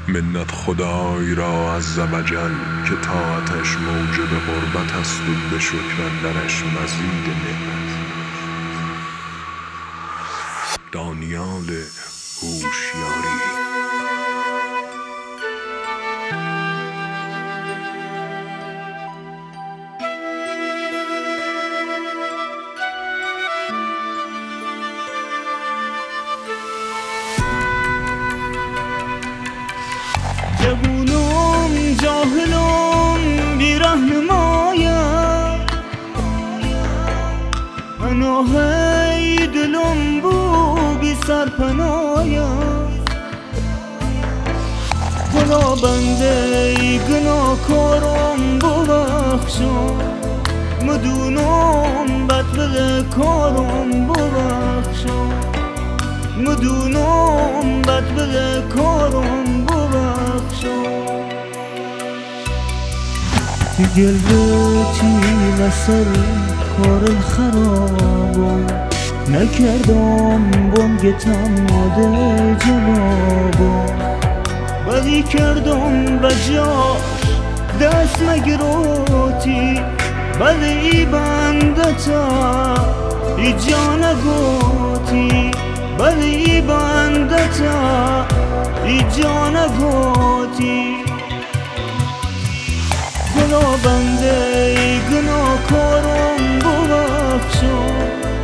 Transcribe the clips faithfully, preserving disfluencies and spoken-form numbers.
منت خدای را عزوجل که طاعتش موجب قربت است و به شکر اندرش مزید نعمت. دانیال هوشیاری. جوونم جاهلم بی رهنمایم، پناهی دلم بو بی سرپنایم. خدا بنده گناهکارم ببخشم، مدونم بدبغ کارم ببخشم، مدونم بدبغ کارم ببخشم. گل چی لسر کار خرابم، نکردم بانگتم ماده جوابم. بدی کردم بجاش دست نگروتی، بدی بندتا ای جان گوتی، بدی بندتا ای جان گوتی. گناه بنده ای گناه کارم ببخشم،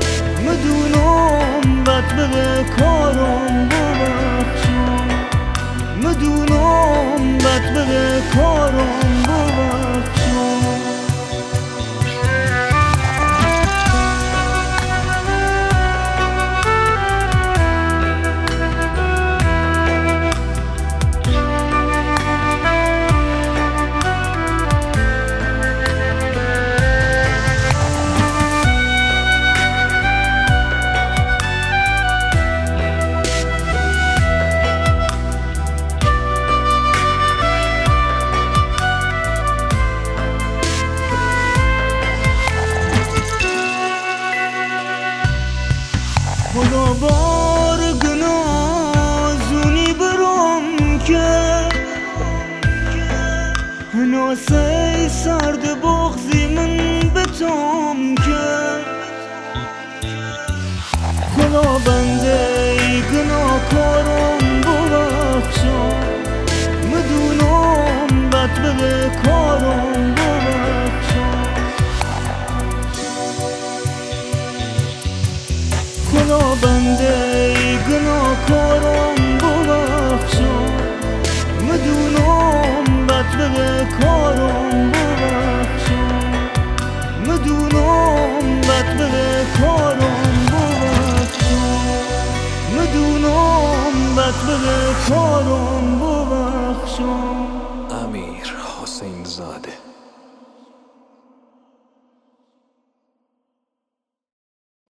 مدونم بدبغ کارم ببخشم، مدونم بدبغ کارم ببخشم. خدا بار گناه زونی برم که هناسه سرد بغزی من بتام که. خدا بنده ای گناه کارم ببخشم، مدونم بدبغ کارم ببخشم. خدا بنده ای گناه کارم ببخشم، مدونم بدبغ کارم ببخشم، مدونم بدبغ کارم ببخشم، مدونم بدبغ کارم ببخشم. امیر حسین زاده.